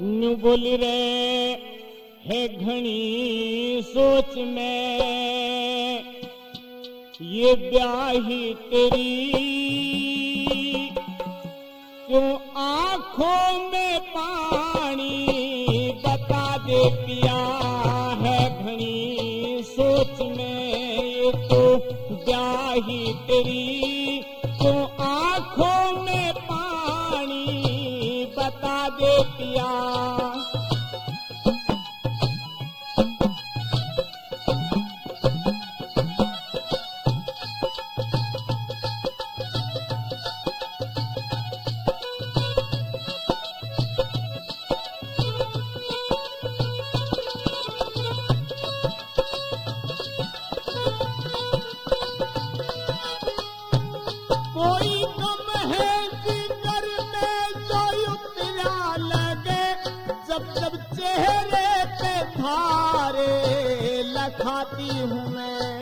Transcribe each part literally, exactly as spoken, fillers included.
New बोल रे है घनी सोच में ये ब्याही तेरी क्यों आंखों में पानी बता दे पिया है घनी सोच में ये तो ब्याही तेरी क्यों आंखों में पानी बता दे पिया। चेहरे पे धारे लखाती हूँ मैं,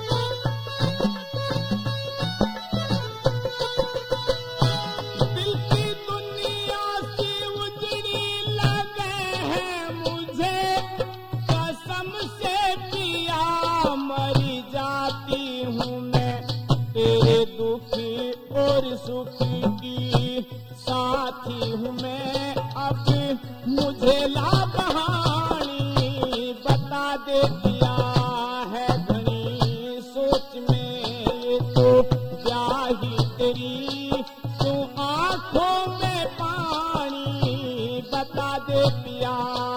दिल की दुनिया सी उजड़ी लगे है मुझे कसम से पिया मरी जाती हूँ मैं, तेरे दुखी और सुखी की साथी हूँ मैं, अब मुझे ला कहानी बता दे पिया है घनी सोच में ये तो ब्याही तेरी तू आंखों में पानी बता दे पिया।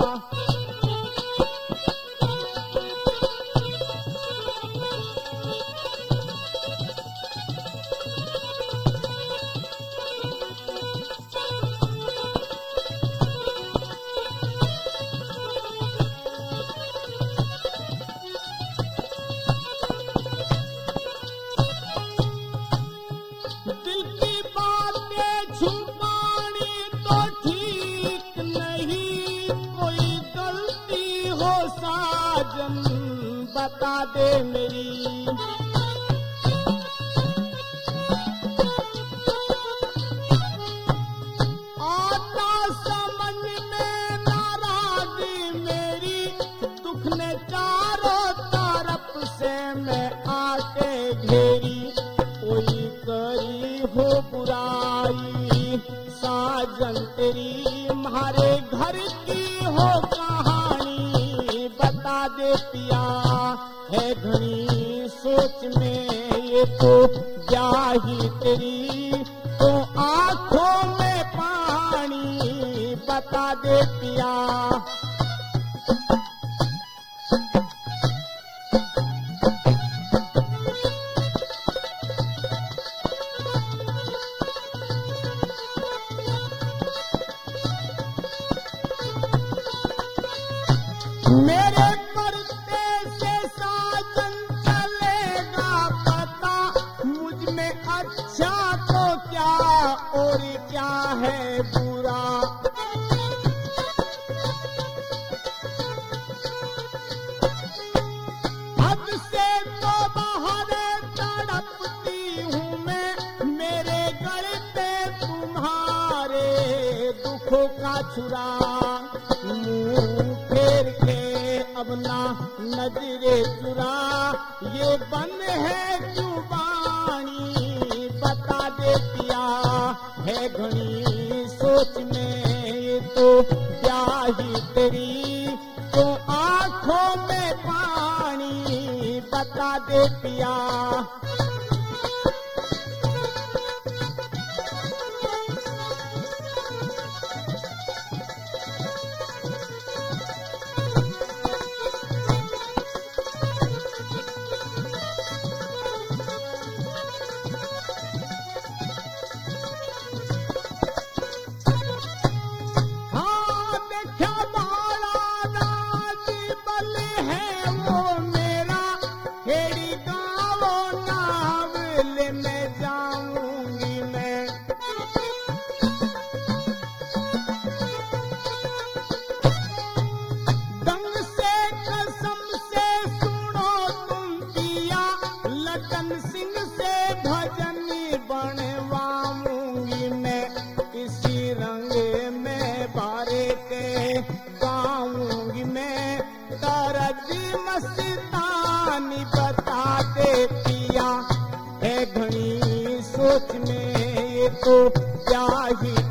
दिल की बातें छुपानी तो ठीक नहीं, कोई गलती हो साजन बता दे मेरी, आता समझ में नाराजी मेरी, दुख ने चारों तरफ से मैं आके घेरी, कोई करी हो बुराई साजन तेरी म्हारे घर की हो कहानी बता दे पिया है घनी सोच में ये तो ब्याही तेरी तो आंखों में पानी बता दे पिया। मेरे पर्दे से साजन चलेगा पता मुझ में अच्छा तो क्या और क्या है बुरा, हद से तो बाहर तड़पती हूँ मैं, मेरे गले पे तुम्हारे दुखों का छुरा, मुंह फेर के अब ना नजरे चुरा, ये बंद है जुबानी बता दे पिया है घनी सोच में ये तो ब्याही तेरी तो आंखों में पानी बता दे पिया। है वो मेरा हेड़ी गाँव ना के गाऊंगी मैं तरजी मस्तानी बता दे पिया है घनी सोच में ये तो क्या ही